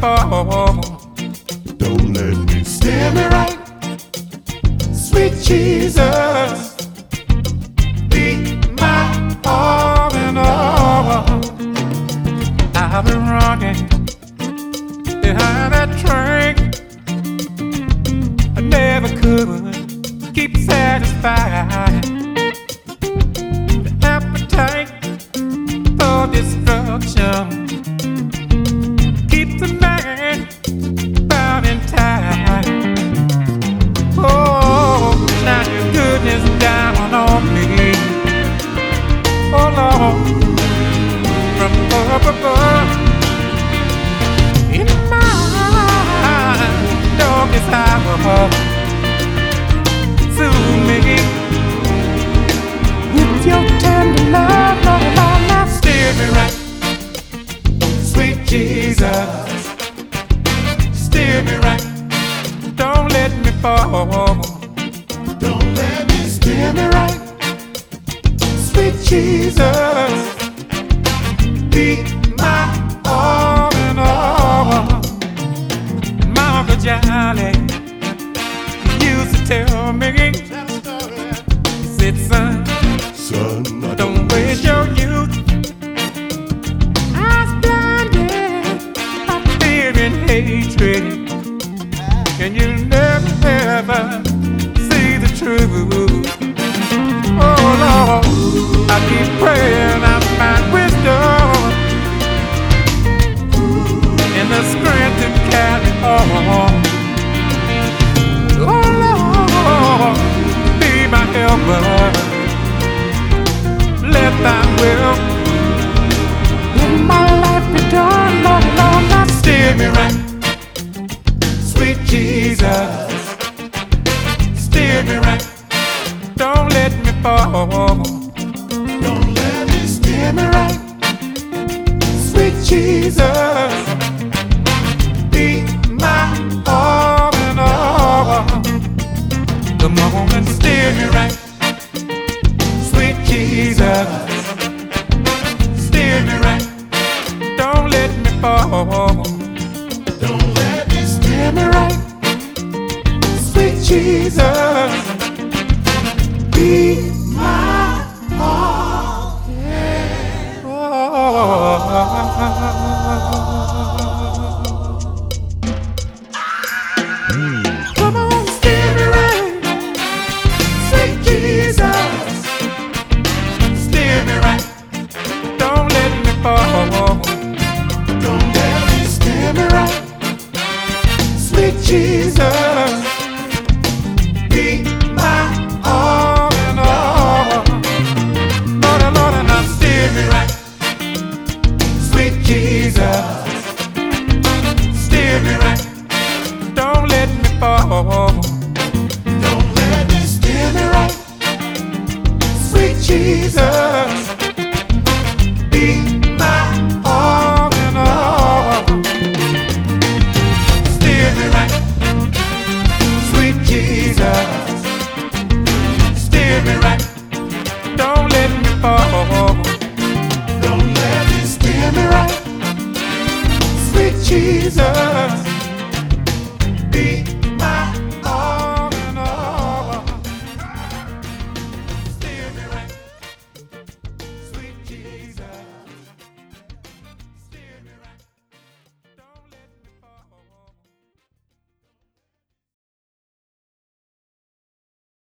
fall. Don't let me Steer me right, sweet Jesus. Be my all in all. I've been running behind that train. I never could keep satisfied. The appetite for destruction keeps a man bound and tied. Oh, now your goodness down on me. Oh Lord, from up above. In my darkest hour, soothe me with your tender love, Lord, Lord, now steer me right, sweet Jesus, steer me right, don't let me fall, Don't let me steer me right, sweet Jesus, be my all in all. Mama Jolly used to tell me, said son, don't waste your youth. I was blinded by fear and hatred, and you'll never ever see the truth. Oh Lord, I keep praying I find wisdom and the strength to carry on.